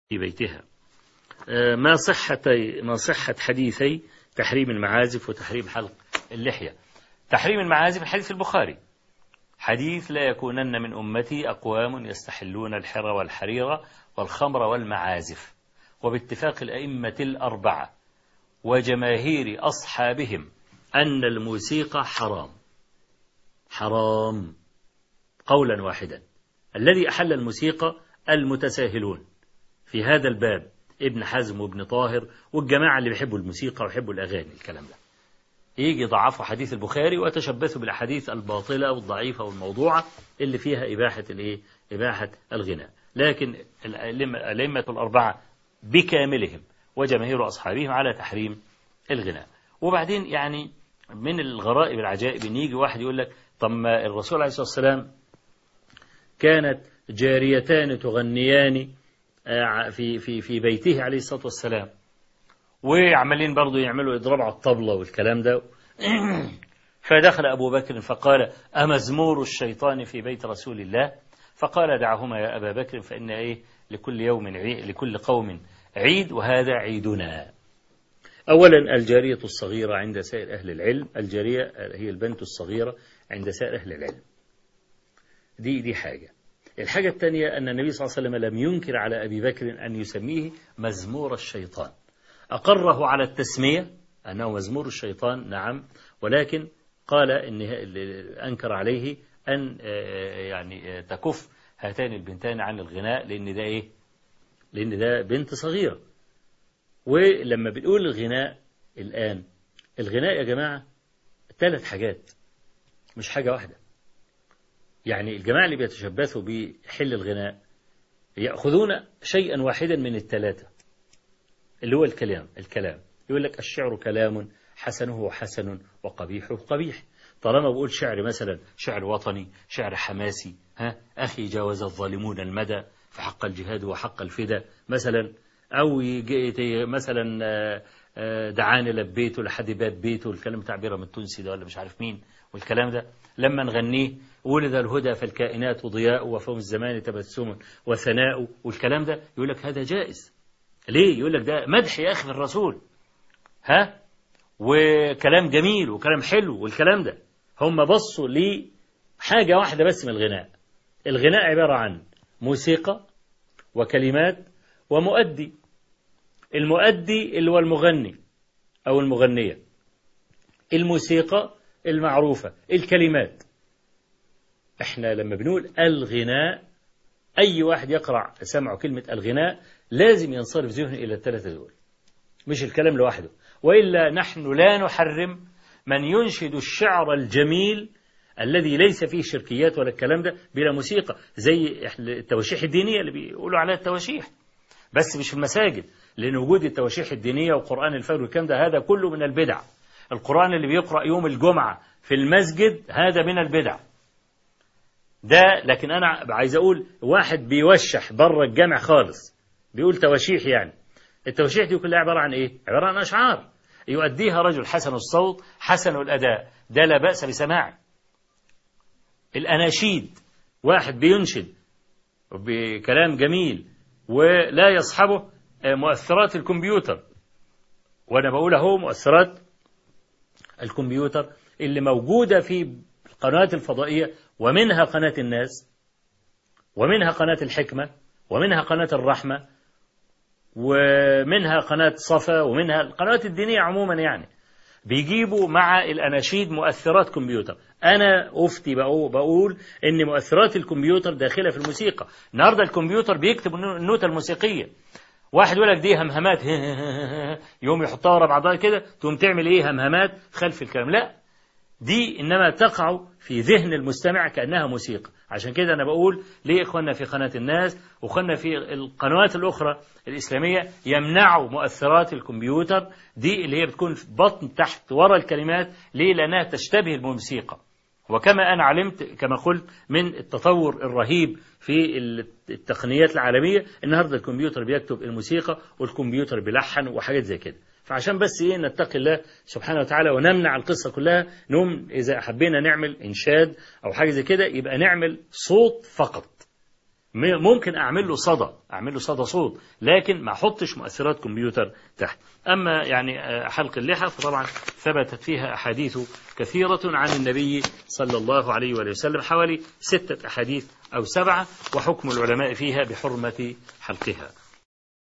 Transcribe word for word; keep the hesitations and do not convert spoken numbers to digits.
في بيتها. ما صحة ما صحة حديثي تحريم المعازف وتحريم حلق اللحية. تحريم المعازف حديث البخاري، حديث لا يكونن من أمتي أقوام يستحلون الحر والحرير والخمر والمعازف، وباتفاق الأئمة الأربعة وجماهير أصحابهم أن الموسيقى حرام حرام قولا واحدا. الذي أحل الموسيقى المتساهلون في هذا الباب، ابن حزم وابن طاهر والجماعة اللي بيحبوا الموسيقى ويحبوا الأغاني. الكلام ده يجي ضعفوا حديث البخاري وتشبثوا بالأحاديث الباطلة والضعيفة والموضوعة اللي فيها إباحة الإيه؟ إباحة الغناء. لكن الأئمة الأربعة بكاملهم وجماهير أصحابهم على تحريم الغناء. وبعدين يعني من الغرائب العجائب إن يجي واحد يقول لك طب ما الرسول عليه الصلاة والسلام كانت جاريتان تغنيان في في في بيته عليه الصلاة والسلام، وعمالين برضو يعملوا إضراب على الطبلة والكلام ده. فدخل أبو بكر فقال أمزمور الشيطان في بيت رسول الله؟ فقال دعهما يا أبا بكر فإن إيه لكل يوم عيد، لكل قوم عيد وهذا عيدنا. أولا الجارية الصغيرة عند سائر أهل العلم، الجارية هي البنت الصغيرة عند سائر أهل العلم. دي دي حاجة. الحاجة الثانية أن النبي صلى الله عليه وسلم لم ينكر على أبي بكر أن يسميه مزمور الشيطان، أقره على التسمية أنه مزمور الشيطان نعم، ولكن قال إن أنكر عليه أن يعني تكف هاتان البنتان عن الغناء، لأن ده إيه؟ لأن ده بنت صغيرة. ولما بنقول الغناء الآن، الغناء يا جماعة ثلاث حاجات مش حاجة واحدة. يعني الجماعة اللي بيتشبثوا بحل الغناء يأخذون شيئا واحدا من الثلاثة اللي هو الكلام. الكلام يقول لك الشعر كلام حسنه حسن وقبيحه قبيح. طالما بقول شعر مثلا شعر وطني، شعر حماسي، ها أخي جاوز الظالمون المدى فحق الجهاد وحق الفدا مثلا، أو مثلا دعاني لبيته لحد باب بيته، الكلام بتاع بيرم التونسي ده ولا مش عارف مين، والكلام ده لما نغنيه ولد الهدى فالكائنات ضياء وفوم الزمان تبسم وثناء، والكلام ده يقول لك هذا جائز. ليه؟ يقول لك ده مدح يا أخي الرسول، ها، وكلام جميل وكلام حلو والكلام ده. هم بصوا لحاجة واحدة بس من الغناء. الغناء عبارة عن موسيقى وكلمات ومؤدي. المؤدي اللي هو المغني أو المغنية، الموسيقى المعروفة، الكلمات. احنا لما بنقول الغناء أي واحد يقرأ سمعه كلمة الغناء لازم ينصرف ذهنه إلى الثلاثة دول، مش الكلام لوحده. وإلا نحن لا نحرم من ينشد الشعر الجميل الذي ليس فيه شركيات ولا الكلام ده بلا موسيقى، زي التواشيح الدينية اللي بيقولوا عليها التواشيح، بس مش في المساجد، لأن وجود التواشيح الدينية وقرآن الفجر والكلام ده هذا كله من البدع. القرآن اللي بيقرأ يوم الجمعة في المسجد هذا من البدع ده. لكن أنا عايز أقول واحد بيوشح بره الجامع خالص بيقول تواشيح، يعني التواشيح دي كلها عبارة عن إيه؟ عبارة عن أشعار يؤديها رجل حسن الصوت حسن الأداء، ده لا بأس بسماعه. الأناشيد واحد بينشد بكلام جميل ولا يصحبه مؤثرات الكمبيوتر، وأنا بقول أهو مؤثرات الكمبيوتر اللي موجودة في القنوات الفضائية، ومنها قناة الناس ومنها قناة الحكمة ومنها قناة الرحمة ومنها قناة صفا ومنها القنوات الدينية عموما، يعني بيجيبوا مع الأناشيد مؤثرات كمبيوتر. أنا أفتي بقول إن مؤثرات الكمبيوتر داخلة في الموسيقى. النهاردة الكمبيوتر بيكتب النوتة الموسيقية، واحد يقول لك دي همهمات يوم يحطها ورا بعضها كده تقوم تعمل إيه همهمات خلف الكلام. لا، دي إنما تقع في ذهن المستمع كأنها موسيقى. عشان كده أنا بقول ليه إخواننا في قناة الناس وإخواننا في القنوات الأخرى الإسلامية يمنعوا مؤثرات الكمبيوتر دي اللي هي بتكون في بطن تحت ورا الكلمات. ليه؟ لأنها تشتبه الموسيقى. وكما أنا علمت كما قلت من التطور الرهيب في التقنيات العالمية، النهاردة الكمبيوتر بيكتب الموسيقى والكمبيوتر بيلحن وحاجات زي كده. فعشان بس إيه نتقي الله سبحانه وتعالى ونمنع القصة كلها. نوم إذا حبينا نعمل إنشاد أو حاجة زي كده يبقى نعمل صوت فقط، ممكن أعمل له صدى أعمل له صدى صوت، لكن ما أحطش مؤثرات كمبيوتر تحت. أما يعني حلق اللحى فطبعا ثبتت فيها أحاديث كثيرة عن النبي صلى الله عليه وآله وسلم، حوالي ستة أحاديث أو سبعة، وحكم العلماء فيها بحرمة حلقها.